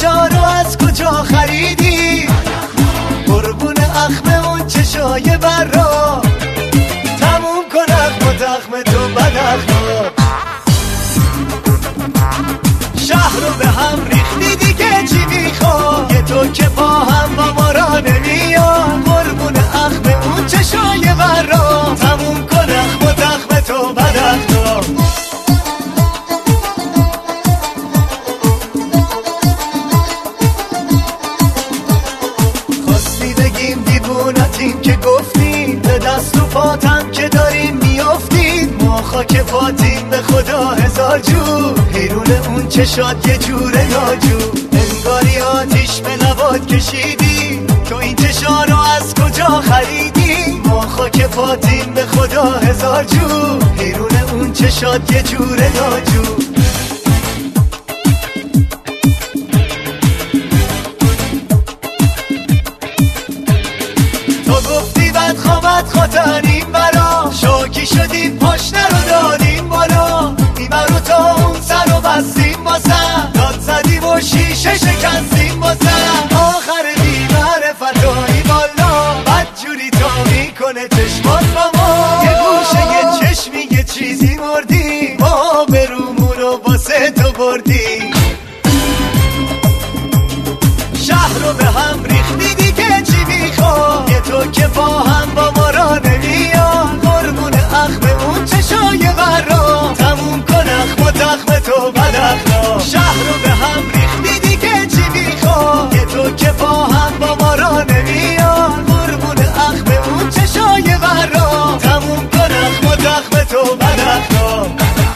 چشارو از کجا خریدی؟ قربون اخم اون چشای برا، تموم کن اخم و تخم تو بد اخم. شهر رو به هم ریختی دیگه چی میخواد؟ یه تو که با هم با ما را نمیاد. قربون اخم اون چشای برا، تموم کن اخم و تخم تو بد اخم. دیوونتیم که گفتیم، به دست و پاتم که داریم میافتیم. ما خاک پاتیم به خدا هزار جور، حیرون اون چشات یه جوره ناجور. انگاری آتیش به لبات کشیدی، تو این چشا رو از کجا خریدی؟ ما خاک پاتیم به خدا هزار جور، حیرون اون چشات یه جوره ناجور. گفتی بد خوابت خاطریم برا، شاکی شدیم پاشنه رو دادیم بالا. ایمرو تا اون سر رو بستیم باسم، داد زدیم و شیشه شکستیم باسم. آخر بیمار فتایی بالا، بد جوری تا میکنه چشمات با ما. یه گوشه یه چشمی یه چیزی مردی، ما برومون رو واسه تو بردی. شهر رو به هم ریختی دیگه چی میخواد؟ یه تو که با هم با ما را نمیاد. قربون اخم اون چشای برا، تموم کن اخم و تخم تو بد اخم. شهر رو به هم ریختی دیگه چی میخواد؟ یه تو که با هم با ما را نمیاد. قربون اخم اون چشای برا، تموم کن اخم و تخم تو بد اخم.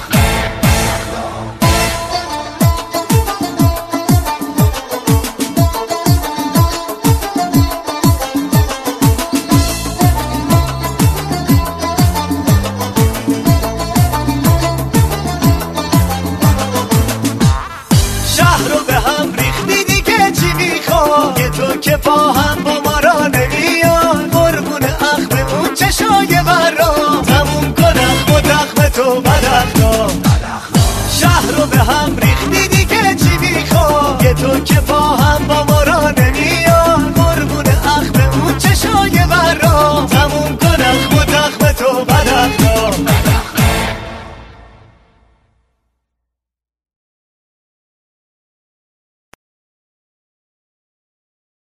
تو که با هم با ما را نمیاد. قربون اخم اون چشای برا، تموم کن اخم و تخم تو بد اخم. شهر رو به هم ریختی دیگه چی میخواد؟ یه تو که با هم با ما را نمیاد. قربون اخم اون چشای برا،